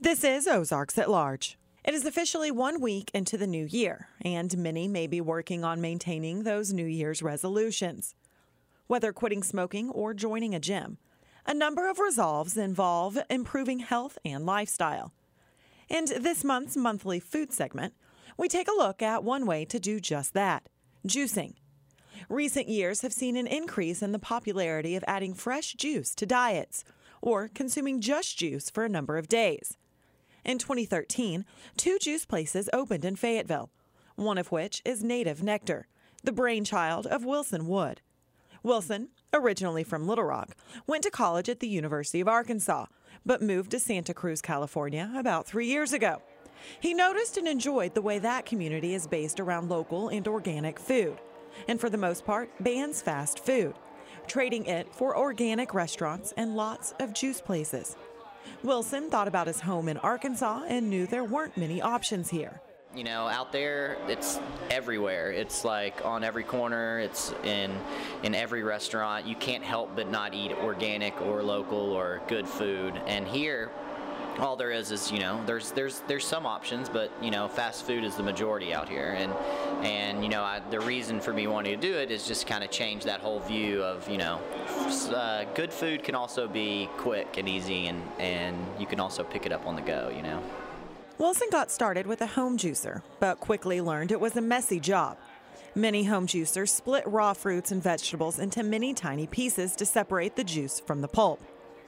This is Ozarks at Large. It is officially 1 week into the new year, and many may be working on maintaining those New Year's resolutions. Whether quitting smoking or joining a gym, a number of resolves involve improving health and lifestyle. In this month's monthly food segment, we take a look at one way to do just that, juicing. Recent years have seen an increase in the popularity of adding fresh juice to diets or consuming just juice for a number of days. In 2013, 2 juice places opened in Fayetteville, one of which is Native Nectar, the brainchild of Wilson Wood. Wilson, originally from Little Rock, went to college at the University of Arkansas, but moved to Santa Cruz, California about 3 years ago. He noticed and enjoyed the way that community is based around local and organic food, and for the most part, bans fast food, trading it for organic restaurants and lots of juice places. Wilson thought about his home in Arkansas and knew there weren't many options here. You know, out there, it's everywhere. It's like on every corner. It's in every restaurant. You can't help but not eat organic or local or good food. And here, all there is you know, there's some options, but you know, fast food is the majority out here. And you know, the reason for me wanting to do it is just kind of change that whole view of, you know, good food can also be quick and easy, and you can also pick it up on the go, you know. Wilson got started with a home juicer, but quickly learned it was a messy job. Many home juicers split raw fruits and vegetables into many tiny pieces to separate the juice from the pulp.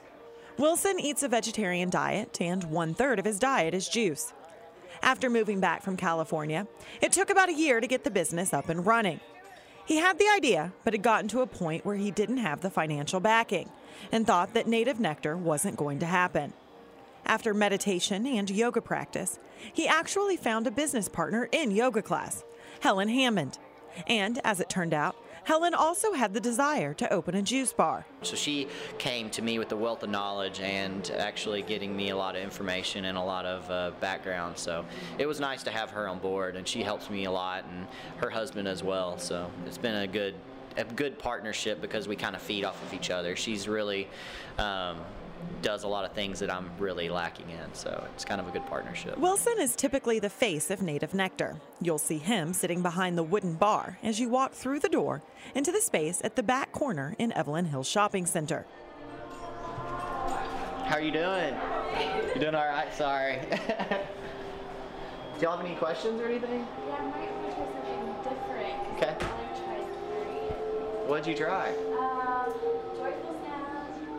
Wilson eats a vegetarian diet, and 1/3 of his diet is juice. After moving back from California, it took about a year to get the business up and running. He had the idea, but had gotten to a point where he didn't have the financial backing and thought that Native Nectar wasn't going to happen. After meditation and yoga practice, he actually found a business partner in yoga class, Helen Hammond. And as it turned out, Helen also had the desire to open a juice bar. So she came to me with a wealth of knowledge and actually getting me a lot of information and a lot of background. So it was nice to have her on board, and she helps me a lot, and her husband as well. So it's been a good partnership because we kind of feed off of each other. She's really does a lot of things that I'm really lacking in, so it's kind of a good partnership. Wilson is typically the face of Native Nectar. You'll see him sitting behind the wooden bar as you walk through the door into the space at the back corner in Evelyn Hills Shopping Center. How are you doing? You doing all right? Sorry. Do y'all have any questions or anything? Yeah, I might want to try something different. Okay. I've only tried 3. What'd you try? Joyful Snap.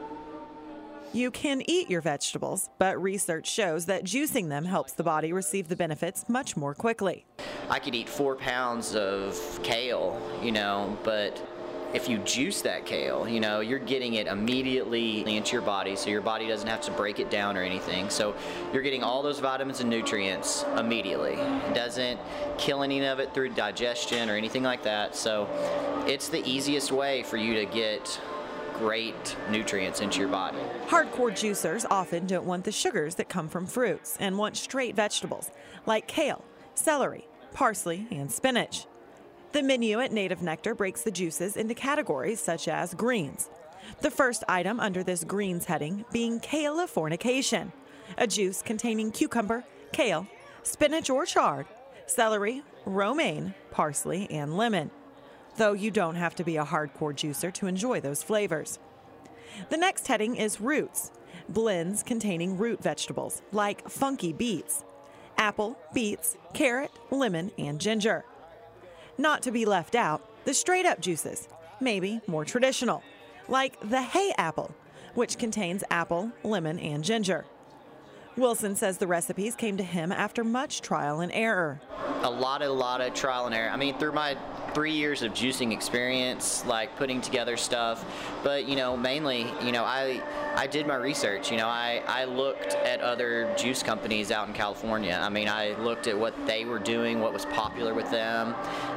You can eat your vegetables, but research shows that juicing them helps the body receive the benefits much more quickly. I could eat 4 pounds of kale, you know, but if you juice that kale, you know, you're getting it immediately into your body, so your body doesn't have to break it down or anything. So you're getting all those vitamins and nutrients immediately. It doesn't kill any of it through digestion or anything like that. So it's the easiest way for you to get great nutrients into your body. Hardcore juicers often don't want the sugars that come from fruits and want straight vegetables like kale, celery, parsley, and spinach. The menu at Native Nectar breaks the juices into categories such as greens. The first item under this greens heading being Californication, a juice containing cucumber, kale, spinach or chard, celery, romaine, parsley, and lemon. Though you don't have to be a hardcore juicer to enjoy those flavors. The next heading is roots, blends containing root vegetables like funky beets, apple, beets, carrot, lemon, and ginger. Not to be left out, the straight-up juices, maybe more traditional, like the hay apple, which contains apple, lemon, and ginger. Wilson says the recipes came to him after much trial and error. A lot of trial and error. I mean, through my 3 years of juicing experience, like putting together stuff, but you know, mainly, you know, I did my research. You know, I looked at other juice companies out in California. I mean, I looked at what they were doing, what was popular with them,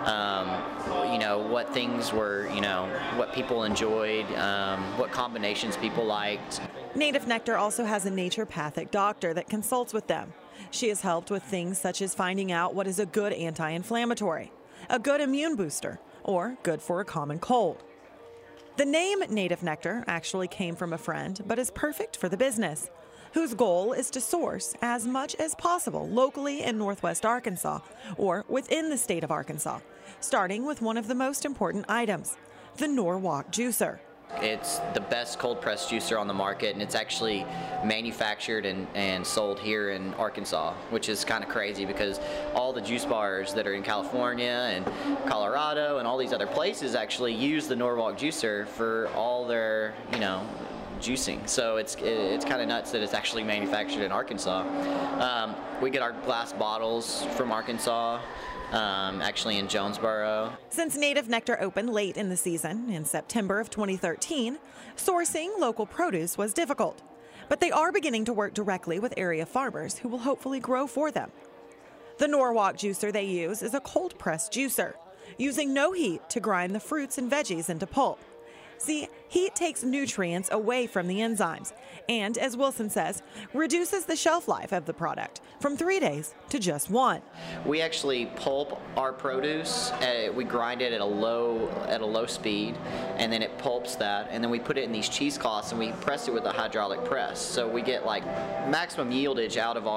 you know, what things were, you know, what people enjoyed, what combinations people liked. Native Nectar also has a naturopathic doctor that consults with them. She has helped with things such as finding out what is a good anti-inflammatory, a good immune booster, or good for a common cold. The name Native Nectar actually came from a friend, but is perfect for the business. whose goal is to source as much as possible locally in Northwest Arkansas or within the state of Arkansas, starting with one of the most important items, the Norwalk juicer. It's the best cold press juicer on the market, and it's actually manufactured and sold here in Arkansas, which is kind of crazy because all the juice bars that are in California and Colorado and all these other places actually use the Norwalk juicer for all their, juicing. So it's kind of nuts that it's actually manufactured in Arkansas. We get our glass bottles from Arkansas. Actually in Jonesboro. Since Native Nectar opened late in the season, in September of 2013, sourcing local produce was difficult. But they are beginning to work directly with area farmers who will hopefully grow for them. The Norwalk juicer they use is a cold press juicer, using no heat to grind the fruits and veggies into pulp. See, heat takes nutrients away from the enzymes and, as Wilson says, reduces the shelf life of the product from 3 days to just 1. We actually pulp our produce. We grind it at a low speed, and then it pulps that, and then we put it in these cheesecloths and we press it with a hydraulic press. So we get like maximum yieldage out of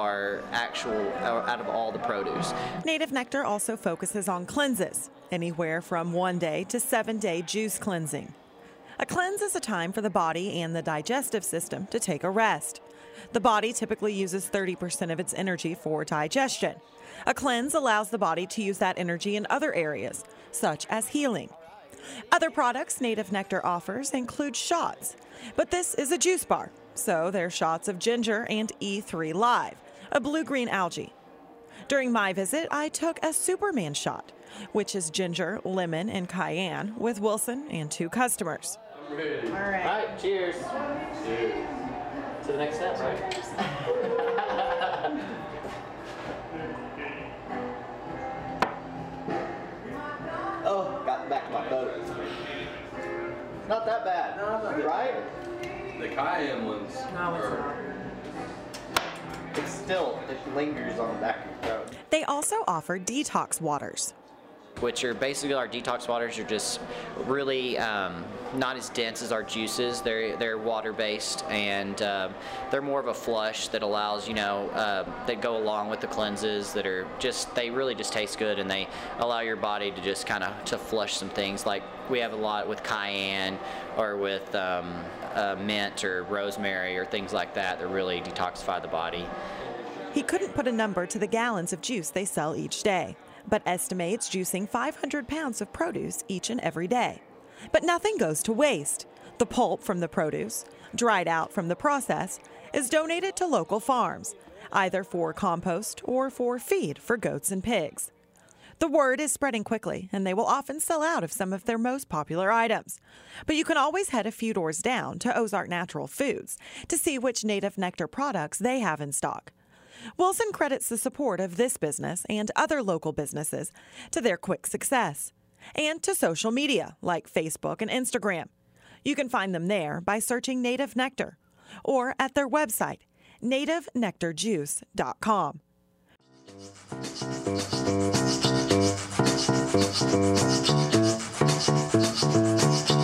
all the produce. Native Nectar also focuses on cleanses, anywhere from 1 day to 7-day juice cleansing. A cleanse is a time for the body and the digestive system to take a rest. The body typically uses 30% of its energy for digestion. A cleanse allows the body to use that energy in other areas, such as healing. Other products Native Nectar offers include shots, but this is a juice bar, so there's shots of ginger and E3 Live, a blue-green algae. During my visit, I took a Superman shot, which is ginger, lemon, and cayenne, with Wilson and 2 customers. All right, cheers. Cheers. To the next step, right? Oh, got back to my boat. Not that bad, right? The cayenne ones. It lingers on the back of your throat. They also offer detox waters, which are basically our detox waters are just really not as dense as our juices. They're water-based, and they're more of a flush that allows, they go along with the cleanses that are they really just taste good, and they allow your body to just kind of to flush some things. Like we have a lot with cayenne or with mint or rosemary or things like that really detoxify the body. He couldn't put a number to the gallons of juice they sell each day, but estimates juicing 500 pounds of produce each and every day. But nothing goes to waste. The pulp from the produce, dried out from the process, is donated to local farms, either for compost or for feed for goats and pigs. The word is spreading quickly, and they will often sell out of some of their most popular items. But you can always head a few doors down to Ozark Natural Foods to see which Native Nectar products they have in stock. Wilson credits the support of this business and other local businesses to their quick success, and to social media like Facebook and Instagram. You can find them there by searching Native Nectar or at their website, nativenectarjuice.com.